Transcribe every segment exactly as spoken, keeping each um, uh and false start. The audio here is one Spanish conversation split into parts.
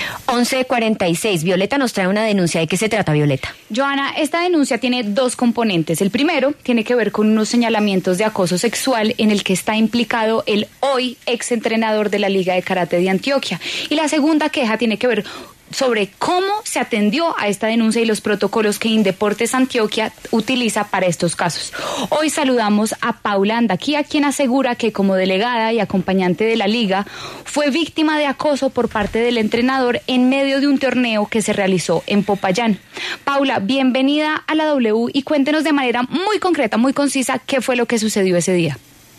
once cuarenta y seis. Violeta nos trae una denuncia. ¿De qué se trata, Violeta? Joana, esta denuncia tiene dos componentes. El primero tiene que ver con unos señalamientos de acoso sexual en el que está implicado el hoy exentrenador de la Liga de Karate de Antioquia. Y la segunda queja tiene que ver sobre cómo se atendió a esta denuncia y los protocolos que Indeportes Antioquia utiliza para estos casos. Hoy saludamos a Paula Andaquía, quien asegura que como delegada y acompañante de la liga fue víctima de acoso por parte del entrenador en medio de un torneo que se realizó en Popayán. Paula, bienvenida a la W y cuéntenos de manera muy concreta, muy concisa, qué fue lo que sucedió ese día.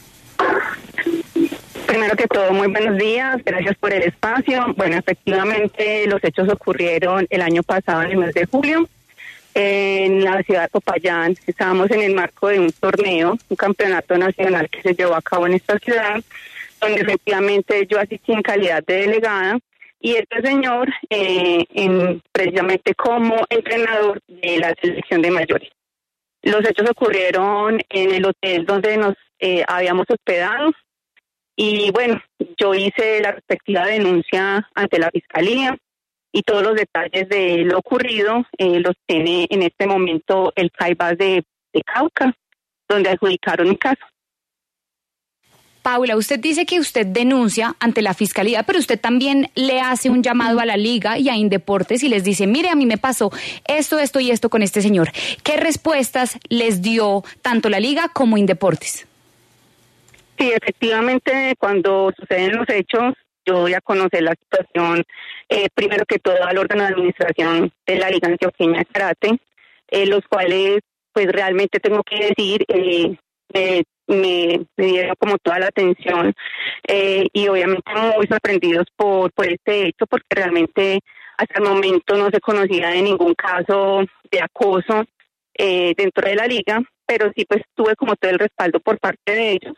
Primero que todo, muy buenos días, gracias por el espacio. Bueno, efectivamente los hechos ocurrieron el año pasado, en el mes de julio, en la ciudad de Popayán. Estábamos en el marco de un torneo, un campeonato nacional que se llevó a cabo en esta ciudad, donde efectivamente yo asistí en calidad de delegada, y este señor eh, en, precisamente como entrenador de la selección de mayores. Los hechos ocurrieron en el hotel donde nos eh, habíamos hospedado. Y bueno, yo hice la respectiva denuncia ante la Fiscalía y todos los detalles de lo ocurrido eh, los tiene en este momento el CAIBAS de, de Cauca, donde adjudicaron mi caso. Paula, usted dice que usted denuncia ante la Fiscalía, pero usted también le hace un llamado a la Liga y a Indeportes y les dice, mire, a mí me pasó esto, esto y esto con este señor. ¿Qué respuestas les dio tanto la Liga como Indeportes? Sí, efectivamente, cuando suceden los hechos, yo voy a conocer la situación, eh, primero que todo al órgano de administración de la Liga Antioqueña de Karate, eh, los cuales, pues realmente tengo que decir, eh, me, me, me dieron como toda la atención eh, y obviamente muy sorprendidos por, por este hecho, porque realmente hasta el momento no se conocía de ningún caso de acoso eh, dentro de la Liga, pero sí pues tuve como todo el respaldo por parte de ellos.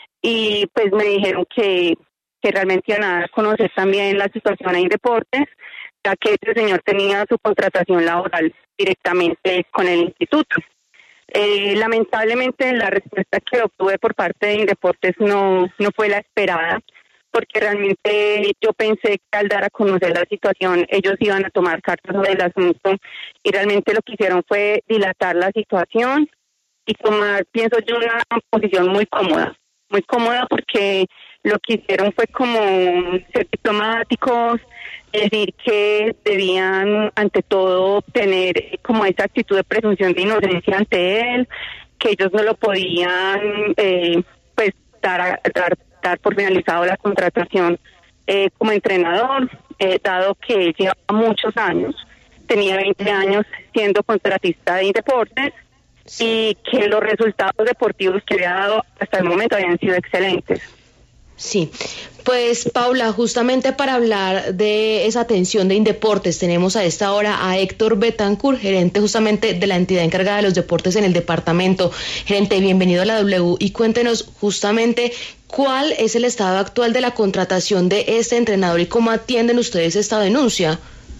Y pues me dijeron que, que realmente iban a dar a conocer también la situación en Deportes, ya que este señor tenía su contratación laboral directamente con el instituto. Eh, lamentablemente la respuesta que obtuve por parte de Indeportes no, no fue la esperada, porque realmente yo pensé que al dar a conocer la situación ellos iban a tomar cartas sobre el asunto y realmente lo que hicieron fue dilatar la situación y tomar, pienso yo, una posición muy cómoda. Muy cómoda porque lo que hicieron fue como ser diplomáticos, decir que debían ante todo tener como esa actitud de presunción de inocencia ante él, que ellos no lo podían eh, pues dar, a, dar, dar por finalizado la contratación eh, como entrenador, eh, dado que él lleva muchos años, tenía veinte años siendo contratista de Indeportes, y que los resultados deportivos que le ha dado hasta el momento habían sido excelentes. Sí, pues Paula, justamente para hablar de esa atención de Indeportes, tenemos a esta hora a Héctor Betancourt, gerente justamente de la entidad encargada de los deportes en el departamento. Gerente, bienvenido a la W y cuéntenos justamente cuál es el estado actual de la contratación de este entrenador y cómo atienden ustedes esta denuncia.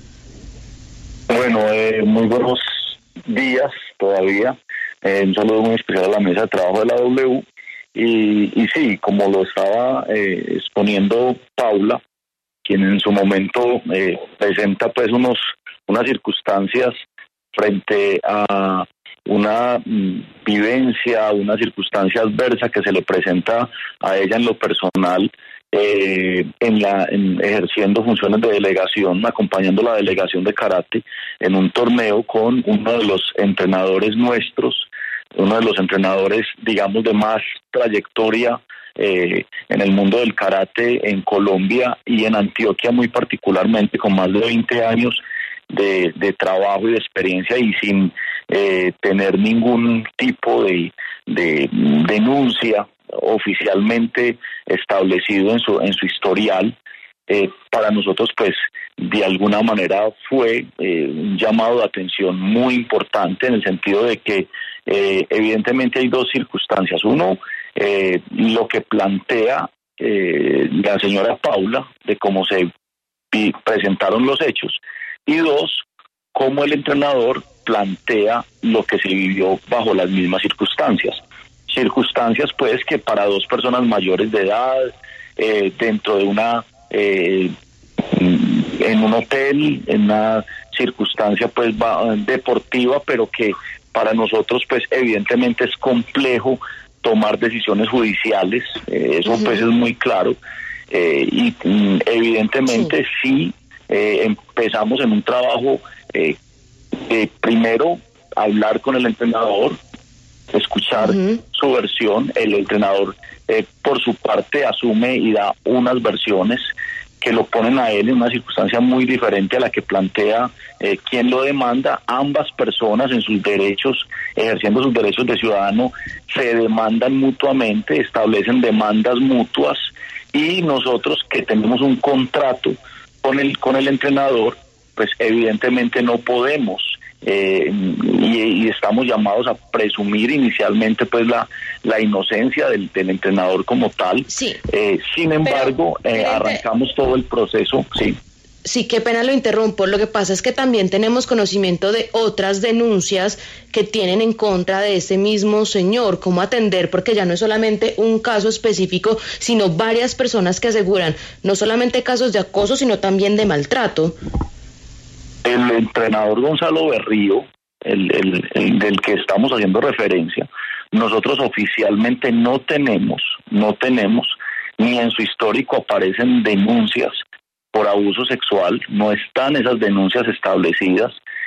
Bueno, eh, muy buenos días todavía. Eh, un saludo muy especial a la mesa de trabajo de la W y, y sí, como lo estaba eh, exponiendo Paula, quien en su momento eh, presenta pues unos unas circunstancias frente a una mm, vivencia, una circunstancia adversa que se le presenta a ella en lo personal, eh, en la en ejerciendo funciones de delegación, acompañando la delegación de karate en un torneo con uno de los entrenadores nuestros, uno de los entrenadores, digamos, de más trayectoria eh, en el mundo del karate en Colombia y en Antioquia muy particularmente, con más de veinte años de, de trabajo y de experiencia y sin eh, tener ningún tipo de, de denuncia oficialmente establecido en su en su historial. Eh, para nosotros pues de alguna manera fue eh, un llamado de atención muy importante en el sentido de que eh, evidentemente hay dos circunstancias. Uno, eh, lo que plantea eh, la señora Paula de cómo se pi- presentaron los hechos, y dos, cómo el entrenador plantea lo que se vivió bajo las mismas circunstancias. Circunstancias pues que para dos personas mayores de edad, eh, dentro de una eh, en un hotel, en una circunstancia pues va, deportiva, pero que para nosotros pues evidentemente es complejo tomar decisiones judiciales, eh, eso uh-huh. pues es muy claro, eh, y mm, evidentemente sí, sí eh, empezamos en un trabajo eh, de primero hablar con el entrenador, escuchar uh-huh. su versión, el entrenador eh, por su parte asume y da unas versiones que lo ponen a él en una circunstancia muy diferente a la que plantea eh, quien lo demanda. Ambas personas en sus derechos, ejerciendo sus derechos de ciudadano, se demandan mutuamente, establecen demandas mutuas, y nosotros que tenemos un contrato con el, con el entrenador, pues evidentemente no podemos Eh, y, y estamos llamados a presumir inicialmente pues la la inocencia del, del entrenador como tal. Sí. Eh, sin embargo, pero, eh, arrancamos todo el proceso. Sí. Sí, qué pena lo interrumpo. Lo que pasa es que también tenemos conocimiento de otras denuncias que tienen en contra de ese mismo señor. ¿Cómo atender? Porque ya no es solamente un caso específico, sino varias personas que aseguran no solamente casos de acoso, sino también de maltrato. El entrenador Gonzalo Berrío, el, el, el del que estamos haciendo referencia, nosotros oficialmente no tenemos, no tenemos, ni en su histórico aparecen denuncias por abuso sexual, no están esas denuncias establecidas.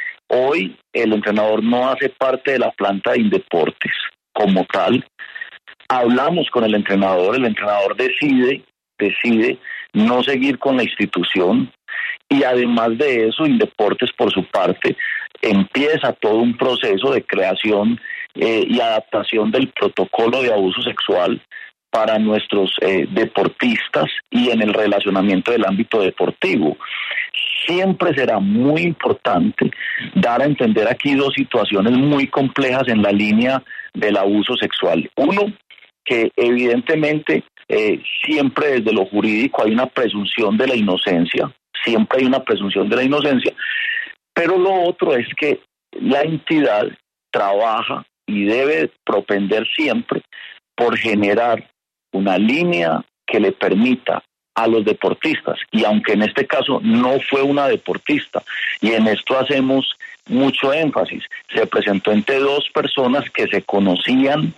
Hoy el entrenador no hace parte de la planta de Indeportes como tal. Hablamos con el entrenador, el entrenador decide, decide no seguir con la institución. Y además de eso, Indeportes por su parte empieza todo un proceso de creación eh, y adaptación del protocolo de abuso sexual para nuestros eh, deportistas y en el relacionamiento del ámbito deportivo. Siempre será muy importante dar a entender aquí dos situaciones muy complejas en la línea del abuso sexual. Uno, que evidentemente eh, siempre desde lo jurídico hay una presunción de la inocencia, siempre hay una presunción de la inocencia, pero lo otro es que la entidad trabaja y debe propender siempre por generar una línea que le permita a los deportistas, y aunque en este caso no fue una deportista, y en esto hacemos mucho énfasis, se presentó entre dos personas que se conocían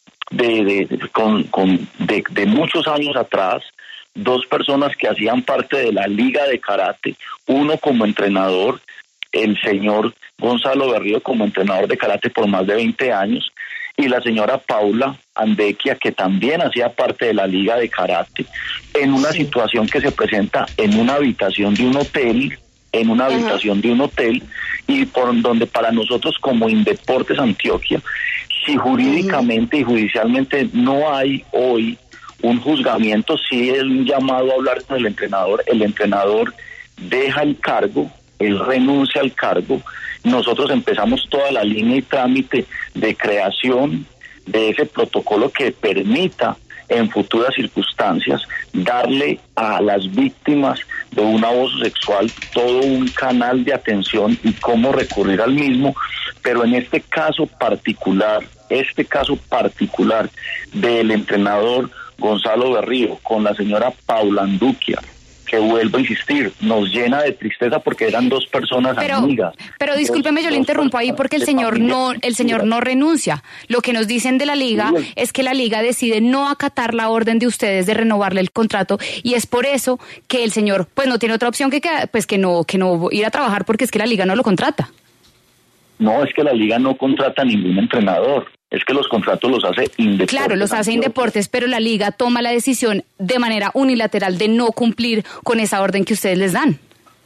de, de, de, con, con, de, de muchos años atrás, dos personas que hacían parte de la Liga de Karate, uno como entrenador, el señor Gonzalo Berrío como entrenador de karate por más de veinte años, y la señora Paula Andequia, que también hacía parte de la Liga de Karate, en una sí. situación que se presenta en una habitación de un hotel, en una Ajá. habitación de un hotel, y por donde para nosotros como Indeportes Antioquia, si jurídicamente Ajá. y judicialmente no hay hoy un juzgamiento, sí es un llamado a hablar con el entrenador, el entrenador deja el cargo, él renuncia al cargo, nosotros empezamos toda la línea y trámite de creación de ese protocolo que permita en futuras circunstancias darle a las víctimas de un abuso sexual todo un canal de atención y cómo recurrir al mismo, pero en este caso particular, este caso particular del entrenador Gonzalo Berrío con la señora Paula Andequia, que vuelvo a insistir, nos llena de tristeza porque eran dos personas pero, amigas. Pero discúlpeme, dos, yo le interrumpo ahí porque el señor no, el señor no renuncia. Lo que nos dicen de la liga sí. es que la liga decide no acatar la orden de ustedes de renovarle el contrato, y es por eso que el señor pues no tiene otra opción que, que pues que no que no ir a trabajar, porque es que la liga no lo contrata. No, es que la liga no contrata a ningún entrenador. Es que los contratos los hace Indeportes. Claro, los hace Indeportes, pero la liga toma la decisión de manera unilateral de no cumplir con esa orden que ustedes les dan.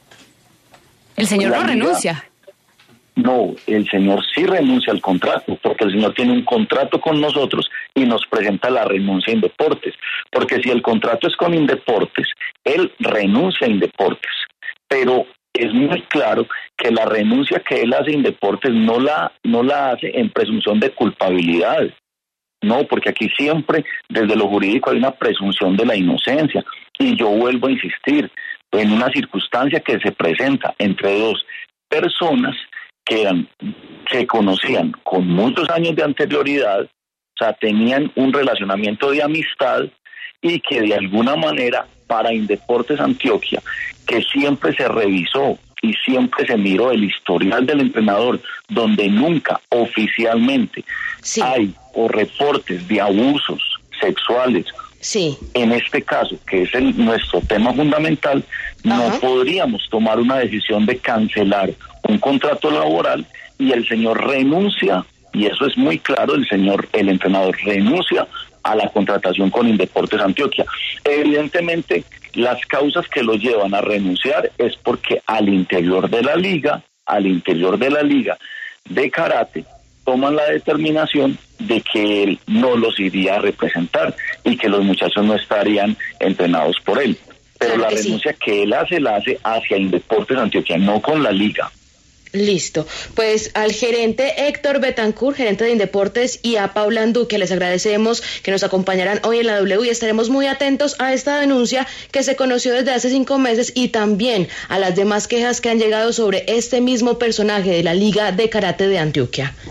El señor la no liga, renuncia. No, el señor sí renuncia al contrato, porque el señor tiene un contrato con nosotros y nos presenta la renuncia a Indeportes. Porque si el contrato es con Indeportes, él renuncia a Indeportes. Pero es muy claro que la renuncia que él hace en Indeportes no la, no la hace en presunción de culpabilidad. No, porque aquí siempre, desde lo jurídico, hay una presunción de la inocencia. Y yo vuelvo a insistir, en una circunstancia que se presenta entre dos personas que eran, se conocían con muchos años de anterioridad, o sea, tenían un relacionamiento de amistad, y que de alguna manera para Indeportes Antioquia que siempre se revisó y siempre se miró el historial del entrenador, donde nunca oficialmente sí. hay o reportes de abusos sexuales. Sí. En este caso, que es el, nuestro tema fundamental, Ajá. no podríamos tomar una decisión de cancelar un contrato laboral y el señor renuncia, y eso es muy claro, el señor, el entrenador renuncia a la contratación con Indeportes Antioquia. Evidentemente, las causas que lo llevan a renunciar es porque al interior de la liga, al interior de la liga de karate, toman la determinación de que él no los iría a representar y que los muchachos no estarían entrenados por él. Pero claro la que renuncia sí. que él hace, la hace hacia Indeportes Antioquia, no con la liga. Listo. Pues al gerente Héctor Betancourt, gerente de Indeportes, y a Paula Andú, que les agradecemos que nos acompañarán hoy en la W, y estaremos muy atentos a esta denuncia que se conoció desde hace cinco meses y también a las demás quejas que han llegado sobre este mismo personaje de la Liga de Karate de Antioquia.